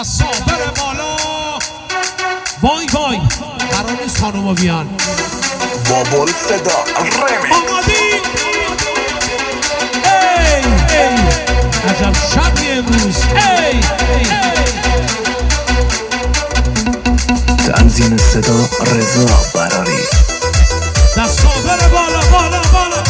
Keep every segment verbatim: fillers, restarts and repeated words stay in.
دستا بره بالا. وای وای قرار نیست خانوما بیان. بابل صدا رمیکس. آمادی؟ ای ای عجب شبی امروز. ای ای تنظیم صدا رضا براری. دستا بره بالا بالا بالا.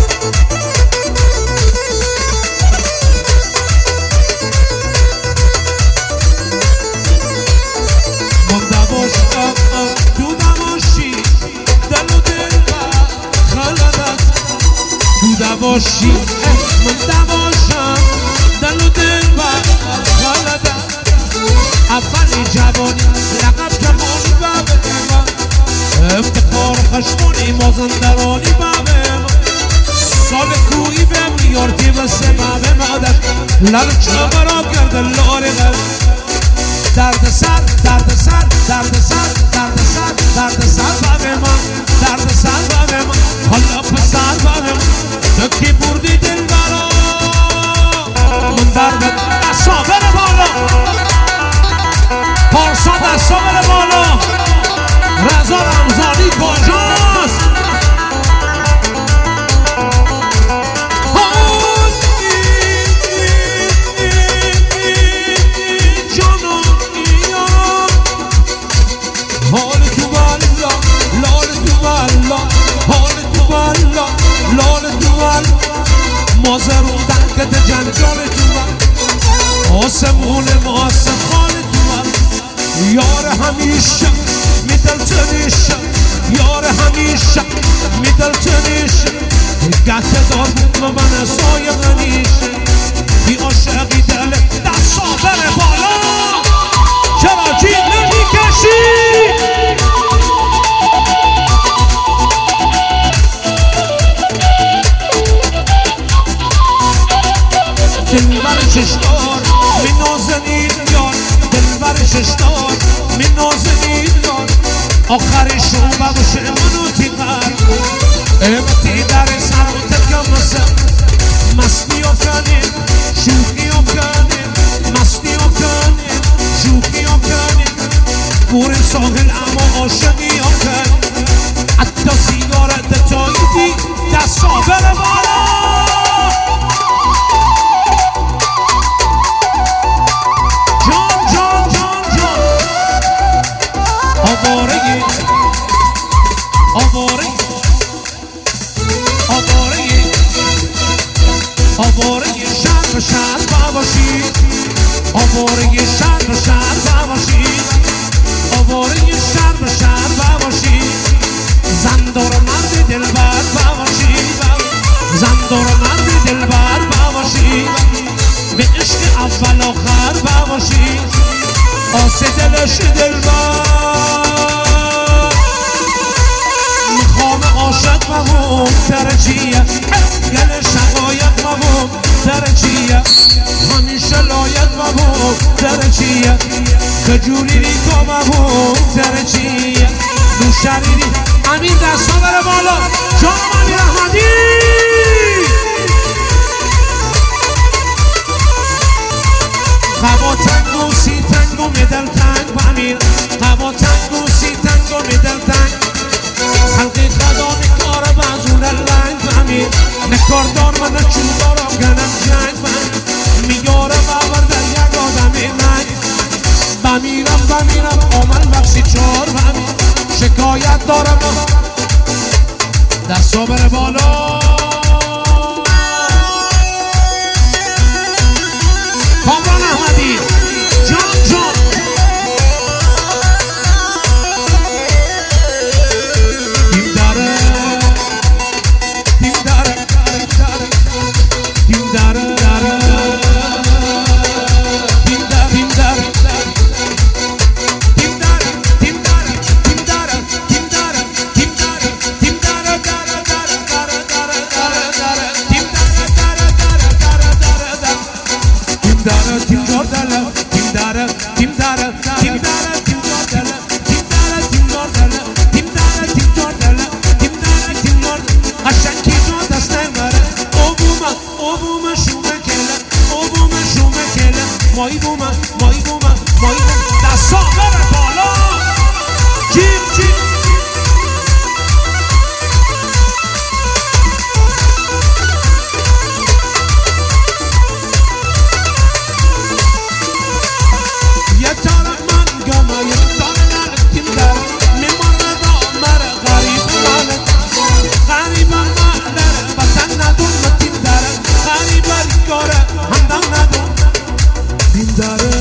مونده باشم تو نماشی دل و دل و خلدت. تو نماشی مونده باشم دل و دل و خلدت. اولی جوانی لقب کمانی بابه من، افتخار خشمونی مازندرانی بابه من. سال کویی به میارتی بسه بابه مادر لالچه برا کرده لاری غل. درد سر درد سر درد سر درد سر درد سر بابه من، درد سر بابه من. حالا پسر بابه من تکی بردی دل برا من. درد دستا بره بالا. پارسا دستا بره بالا. رضا رمضانی کجاست؟ حال تو والا لال تو والا، حال تو والا لال تو والا. مازرون دنگت جنجال تو والا، آسمون ماسه خال تو والا. یار همیشه میدل تنیشه، یار همیشه میدل تنیشه. گهت دار بود من سایه غنیشه. بی عاشقی دل دستا بره بالا. چرا جیغ نمیکشی؟ دلبر ششدار می نازنید یار، دلبر ششدار می نازنید یار. آخرشون باشه منو تیغر امتی در سر و تکم مسم. مستی و کنیم شوخی و کنیم، مستی و کنیم شوخی و کنیم. بور ساحل اما عاشقی و کنیم. حتی سیگارت تاییدی دستا بره بالا. آوارگی آوارگی آوارگی آوارگی شهر به شهر باباشی. آوارگی شهر به شهر باباشی. آوارگی شهر به شهر باباشی. زندور مرد دلبر باباشی. زندور مرد دلبر باباشی. به عشق اول آخر باباشی. آسه دلش دلبر میخوام عاشق مهم درجیه. گل شقایق مهم درجیه. همیشه لایق مهم درجیه. کجوری ریکا مهم درجیه. نوشریری امین دستا بره بالا. جان امیر احمدی. هوا تنگ و سی تنگ و میدل تنگ بمیر. هوا تنگ و سی تنگ و میدل تنگ. خلقی خدا نکار بازون لنگ بمیر. نکار دار من چون دارم گنم جنگ بمیر. میگارم باور در یک آدمی ننگ. بمیرم بمیرم آمل بخشی چار بمیر. شکایت دارم دستا بره بالا. کامران احمدی جان جان. دیم داره دیم داره دیم داره داره دیم داره دیم داره دیم داره دیم داره دیم داره دیم داره دیم داره دیم داره داره داره داره داره داره دیم داره داره داره داره داره دیم داره دیم داره دیم داره دیم داره دیم داره دیم داره دیم داره دیم داره دیم داره دیم داره دیم داره دیم داره قشنگی تو دست نمره. اوبوما اوبوما شومه کله اوبوما شومه کله مای بوما مای بوما ما این دستا بره بالا جیم جیم یه طرف من گمه یه طرف تیم در میمانه دامر غریب ماله غریب ماله وطن ندون تیم در غریب ریکاره همدم ندون تیم داره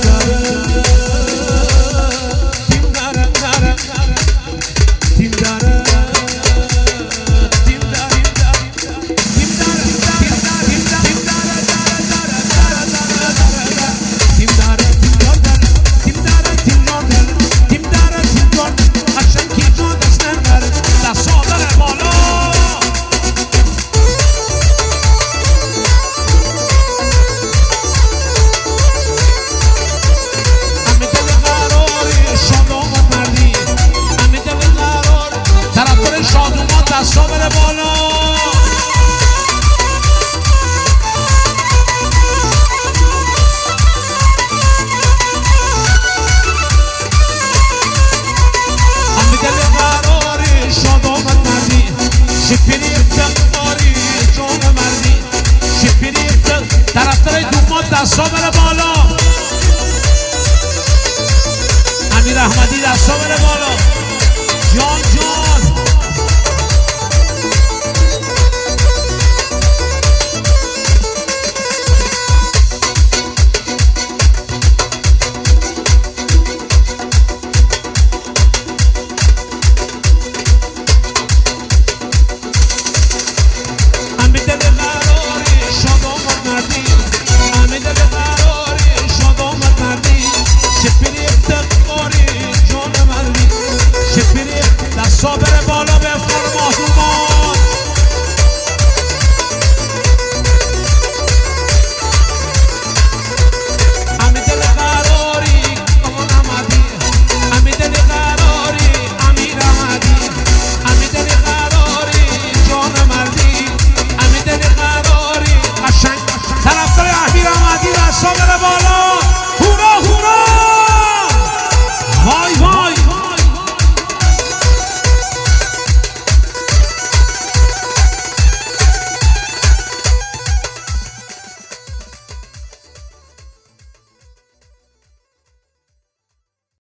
تیم داره داره تیم داره تیم داره تیم داره تیم داره تیم داره تیم داره تیم داره تیم داره تیم داره قشنگ کی جادش نمیبره دستا بره بالا همه دل قراری شادومت مردی همه دل قرار طرفدار شادومت دستا بره بالا همه دل قراری شادومت مردی شپیری افتخاری جان مردی شپیری افتخار طرفدار دومات دستا بره بالا امیر احمدی دستا بره بالا جان جان